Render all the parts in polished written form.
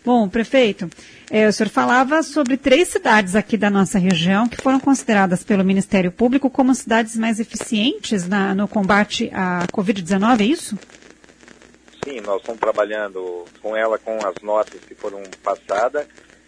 Bom, prefeito, o senhor falava sobre 3 cidades aqui da nossa região que foram consideradas pelo Ministério Público como cidades mais eficientes no combate à Covid-19, é isso? Sim, nós estamos trabalhando com ela, com as notas que foram passadas,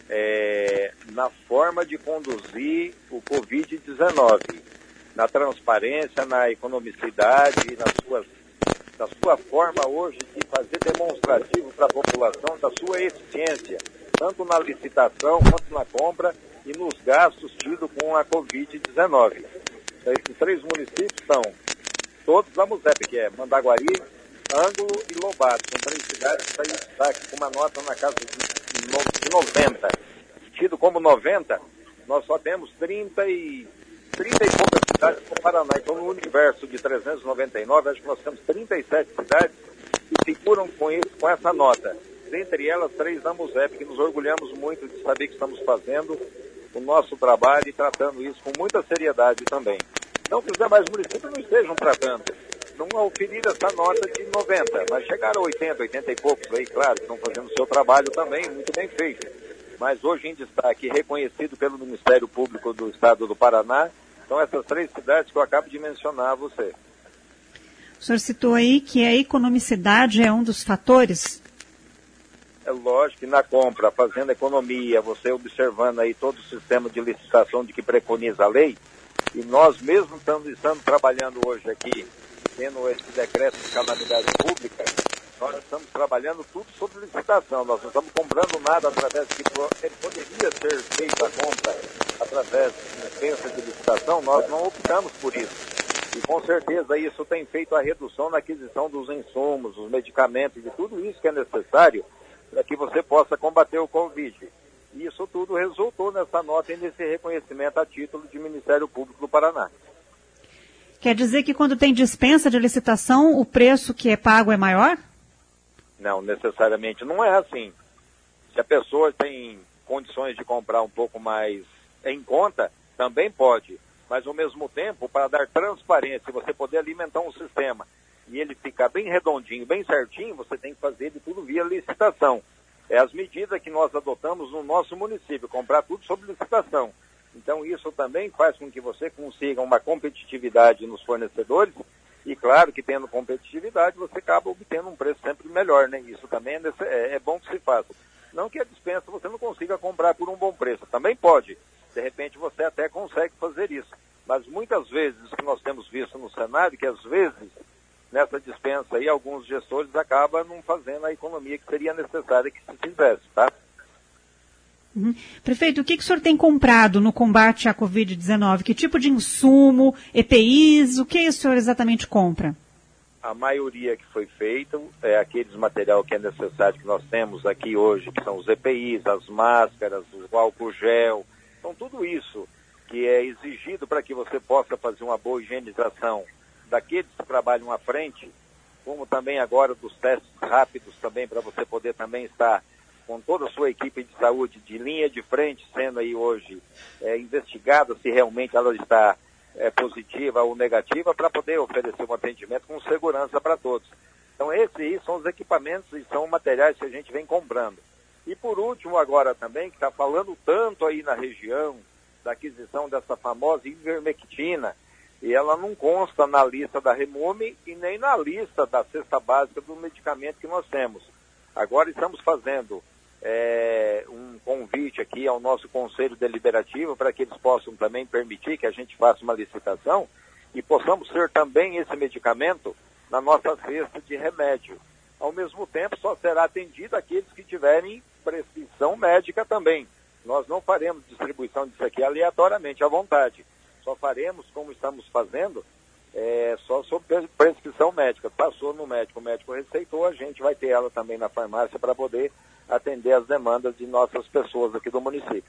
na forma de conduzir o Covid-19, na transparência, na economicidade, da sua forma hoje de fazer demonstrativo para a população da sua eficiência, tanto na licitação quanto na compra e nos gastos tidos com a Covid-19. Então, esses 3 municípios são todos da MUSEP, que é Mandaguari, Ângulo e Lobato. São 3 cidades que saem destaque com uma nota na casa de 90. Tido como 90, nós só temos 30 e poucas cidades no Paraná. Então, no universo de 399, acho que nós temos 37 cidades que figuram com essa nota. Dentre elas, 3 da MUSEP, que nos orgulhamos muito de saber que estamos fazendo o nosso trabalho e tratando isso com muita seriedade também. Não que os demais municípios não estejam tratando, não oferir essa nota de 90, mas chegaram a 80 e poucos aí, claro, estão fazendo o seu trabalho também, muito bem feito. Mas hoje em destaque, reconhecido pelo Ministério Público do Estado do Paraná, são essas 3 cidades que eu acabo de mencionar a você. O senhor citou aí que a economicidade é um dos fatores? É lógico que na compra, fazendo economia, você observando aí todo o sistema de licitação de que preconiza a lei, e nós mesmo estamos trabalhando hoje aqui, tendo esse decreto de calamidade pública, nós estamos trabalhando tudo sobre licitação. Nós não estamos comprando nada através de que poderia ser feita a compra através de dispensa de licitação, nós não optamos por isso. E com certeza isso tem feito a redução na aquisição dos insumos, os medicamentos, de tudo isso que é necessário para que você possa combater o Covid. E isso tudo resultou nessa nota e nesse reconhecimento a título de Ministério Público do Paraná. Quer dizer que quando tem dispensa de licitação, o preço que é pago é maior? Não, necessariamente não é assim. Se a pessoa tem condições de comprar um pouco mais em conta, também pode. Mas, ao mesmo tempo, para dar transparência, você poder alimentar um sistema e ele ficar bem redondinho, bem certinho, você tem que fazer de tudo via licitação. É as medidas que nós adotamos no nosso município, comprar tudo sob licitação. Então, isso também faz com que você consiga uma competitividade nos fornecedores e, claro, que tendo competitividade, você acaba obtendo um preço sempre melhor, né? Isso também é bom que se faça. Não que a dispensa você não consiga comprar por um bom preço, também pode. De repente, você até consegue fazer isso. Mas muitas vezes, o que nós temos visto no cenário, que às vezes, nessa dispensa aí, alguns gestores acabam não fazendo a economia que seria necessária que se fizesse, tá? Prefeito, o que o senhor tem comprado no combate à Covid-19? Que tipo de insumo, EPIs, o que o senhor exatamente compra? A maioria que foi feita é aqueles material que é necessário que nós temos aqui hoje, que são os EPIs, as máscaras, o álcool gel, então tudo isso que é exigido para que você possa fazer uma boa higienização daqueles que trabalham à frente, como também agora dos testes rápidos também, para você poder também estar com toda a sua equipe de saúde de linha de frente, sendo aí hoje investigada se realmente ela está positiva ou negativa, para poder oferecer um atendimento com segurança para todos. Então esses são os equipamentos e são materiais que a gente vem comprando. E por último agora também, que está falando tanto aí na região, da aquisição dessa famosa ivermectina, e ela não consta na lista da Remume e nem na lista da cesta básica do medicamento que nós temos. Agora estamos fazendo um convite aqui ao nosso Conselho Deliberativo para que eles possam também permitir que a gente faça uma licitação e possamos ter também esse medicamento na nossa cesta de remédio. Ao mesmo tempo, só será atendido aqueles que tiverem prescrição médica também. Nós não faremos distribuição disso aqui aleatoriamente, à vontade. Só faremos, como estamos fazendo, só sob prescrição médica. Passou no médico, o médico receitou, a gente vai ter ela também na farmácia para poder atender as demandas de nossas pessoas aqui do município.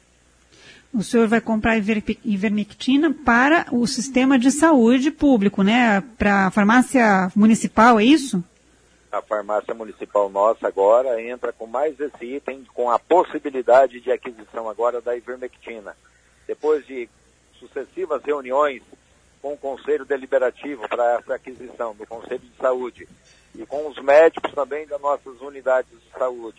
O senhor vai comprar ivermectina para o sistema de saúde público, né? Para a farmácia municipal, é isso? A farmácia municipal nossa agora entra com mais esse item, com a possibilidade de aquisição agora da ivermectina. Depois de sucessivas reuniões com o Conselho Deliberativo para essa aquisição, do Conselho de Saúde, e com os médicos também das nossas unidades de saúde,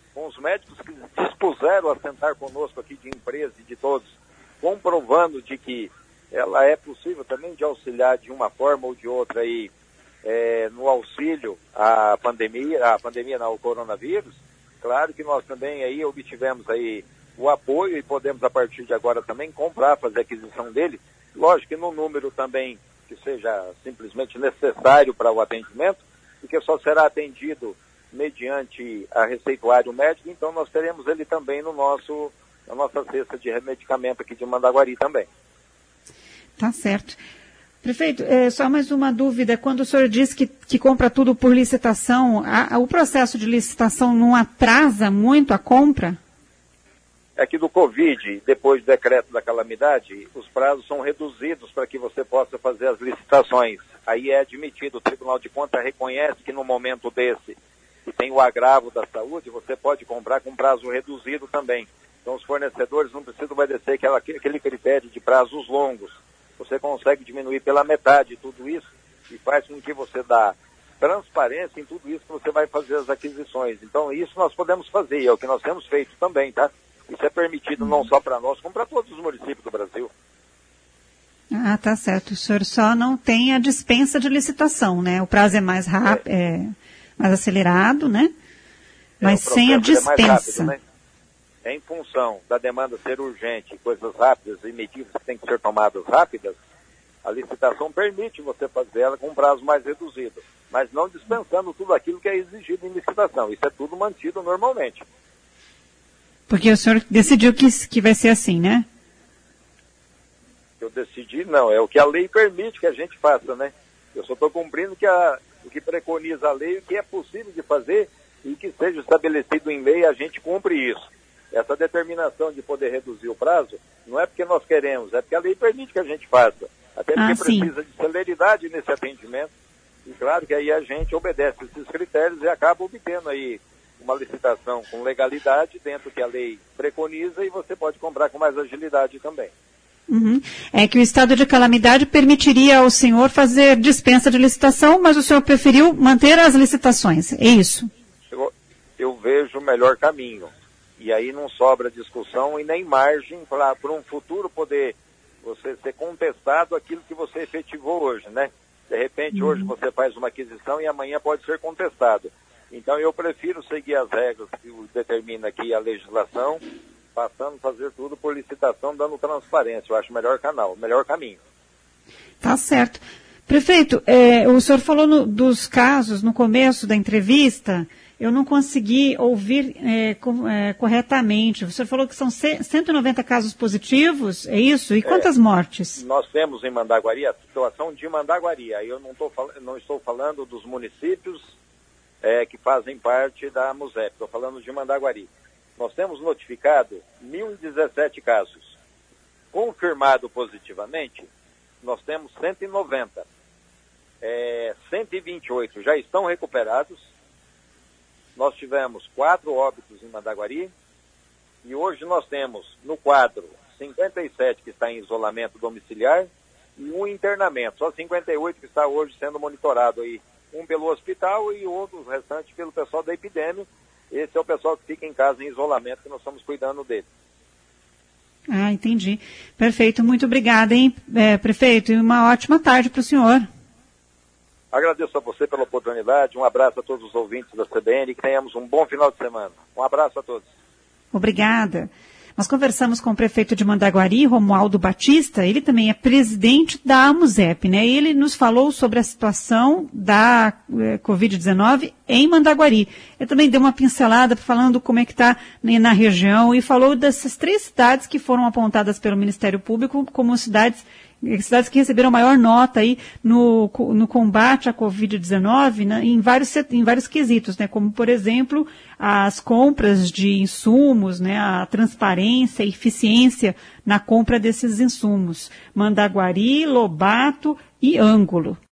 com os médicos que dispuseram a sentar conosco aqui de empresa e de todos, comprovando de que ela é possível também de auxiliar de uma forma ou de outra aí, no auxílio à pandemia não, ao coronavírus. Claro que nós também aí obtivemos aí o apoio e podemos a partir de agora também comprar, fazer aquisição dele, lógico que no número também que seja simplesmente necessário para o atendimento, porque só será atendido mediante a receituário médico, então nós teremos ele também na nossa cesta de medicamento aqui de Mandaguari também. Tá certo. Prefeito, só mais uma dúvida. Quando o senhor diz que compra tudo por licitação, o processo de licitação não atrasa muito a compra? É que do Covid, depois do decreto da calamidade, os prazos são reduzidos para que você possa fazer as licitações. Aí é admitido, o Tribunal de Contas reconhece que no momento desse, que tem o agravo da saúde, você pode comprar com prazo reduzido também. Então os fornecedores não precisam obedecer aquele critério de prazos longos. Você consegue diminuir pela metade tudo isso e faz com que você dá transparência em tudo isso que você vai fazer as aquisições. Então isso nós podemos fazer, é o que nós temos feito também, tá? Isso é permitido não só para nós, como para todos os municípios do Brasil. Ah, tá certo. O senhor só não tem a dispensa de licitação, né? O prazo é mais rápido, mais acelerado, né? Mas sem a dispensa. É mais rápido, né? Em função da demanda ser urgente, coisas rápidas e medidas que têm que ser tomadas rápidas, a licitação permite você fazer ela com um prazo mais reduzido, mas não dispensando tudo aquilo que é exigido em licitação. Isso é tudo mantido normalmente. Porque o senhor decidiu que vai ser assim, né? Eu decidi, não. É o que a lei permite que a gente faça, né? Eu só estou cumprindo o que preconiza a lei, o que é possível de fazer e que seja estabelecido em lei, a gente cumpre isso. Essa determinação de poder reduzir o prazo não é porque nós queremos, é porque a lei permite que a gente faça. Até porque precisa de celeridade nesse atendimento. E claro que aí a gente obedece esses critérios e acaba obtendo aí uma licitação com legalidade dentro que a lei preconiza e você pode comprar com mais agilidade também. Uhum. É que o estado de calamidade permitiria ao senhor fazer dispensa de licitação, mas o senhor preferiu manter as licitações, é isso? Eu vejo o melhor caminho. E aí não sobra discussão e nem margem para um futuro poder você ser contestado aquilo que você efetivou hoje, né? De repente hoje você faz uma aquisição e amanhã pode ser contestado. Então eu prefiro seguir as regras que determina aqui a legislação, passando a fazer tudo por licitação, dando transparência. Eu acho o melhor canal, o melhor caminho. Tá certo. Prefeito, o senhor falou dos casos no começo da entrevista, eu não consegui ouvir corretamente. O senhor falou que são 190 casos positivos, é isso? E quantas mortes? Nós temos em Mandaguari a situação de Mandaguari. Aí eu não estou falando dos municípios que fazem parte da MUSEP, estou falando de Mandaguari. Nós temos notificado 1.017 casos. Confirmado positivamente, nós temos 190. 128 já estão recuperados. Nós tivemos 4 óbitos em Mandaguari e hoje nós temos no quadro 57 que está em isolamento domiciliar e um internamento. Só 58 que está hoje sendo monitorado aí. Um pelo hospital e outros restantes pelo pessoal da epidemia. Esse é o pessoal que fica em casa em isolamento, que nós estamos cuidando dele. Ah, entendi. Perfeito. Muito obrigada, hein, prefeito? E uma ótima tarde para o senhor. Agradeço a você pela oportunidade. Um abraço a todos os ouvintes da CBN e que tenhamos um bom final de semana. Um abraço a todos. Obrigada. Nós conversamos com o prefeito de Mandaguari, Romualdo Batista, ele também é presidente da AMUSEP, né? Ele nos falou sobre a situação da Covid-19 em Mandaguari. Ele também deu uma pincelada falando como é que está na região e falou dessas 3 cidades que foram apontadas pelo Ministério Público como cidades que receberam maior nota aí no combate à Covid-19, né, em vários quesitos, né, como, por exemplo, as compras de insumos, né, a transparência e eficiência na compra desses insumos. Mandaguari, Lobato e Ângulo.